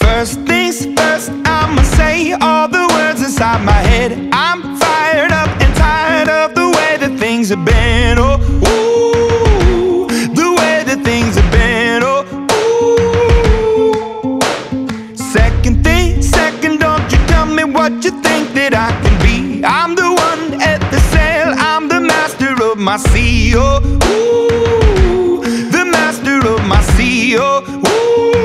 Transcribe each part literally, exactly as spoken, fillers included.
First things first, I'ma say all the words inside my head. I'm fired up and tired of the way that things have been. Oh, ooh, the way that things have been. Oh, ooh. Second thing, second, don't you tell me what you think that I can be. I'm the one at the sail, I'm the master of my sea. Oh, ooh, the master of my sea. Oh, ooh.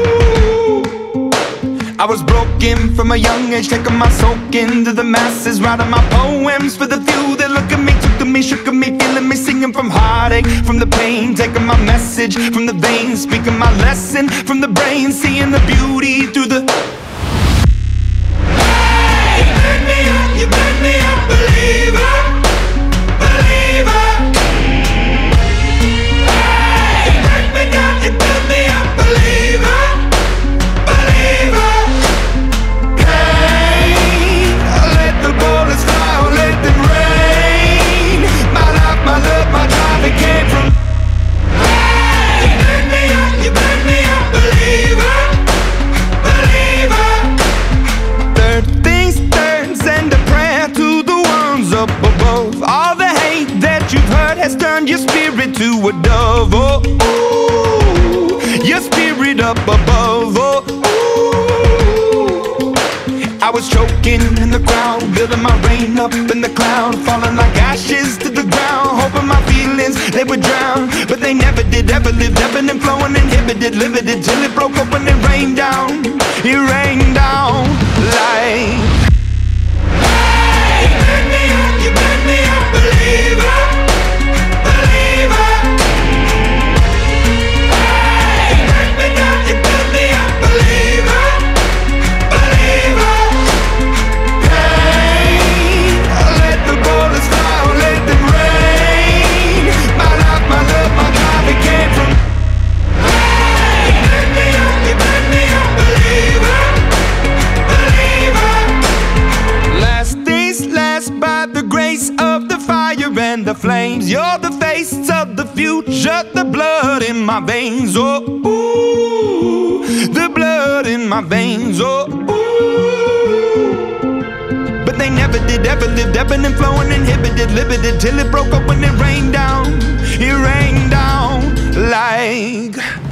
I was broken from a young age, taking my soak into the masses, writing my poems for the few that look at me, took to me, shook at me, feeling me, singing from heartache, from the pain, taking my message from the veins, speaking my lesson from the brain, seeing the beauty through the. Hey, you made me up, you made me a believer, believer. Hey, you break me down, you build me up, believer. Has turned your spirit to a dove. Oh, ooh, your spirit up above. Oh, ooh. I was choking in the crowd, building my rain up in the cloud, falling like ashes to the ground, hoping my feelings they would drown, but they never did. Ever lived, ebbing and flowing, inhibited, limited, till it broke open and rained down. It rained down like. Hey, you made me up, you made me a believer. And the flames, you're the face of the future, the blood in my veins. Oh, ooh, the blood in my veins. Oh, ooh. But they never did, ever lived, ebbing and flowing, inhibited, limited, till it broke up when it rained down. It rained down like.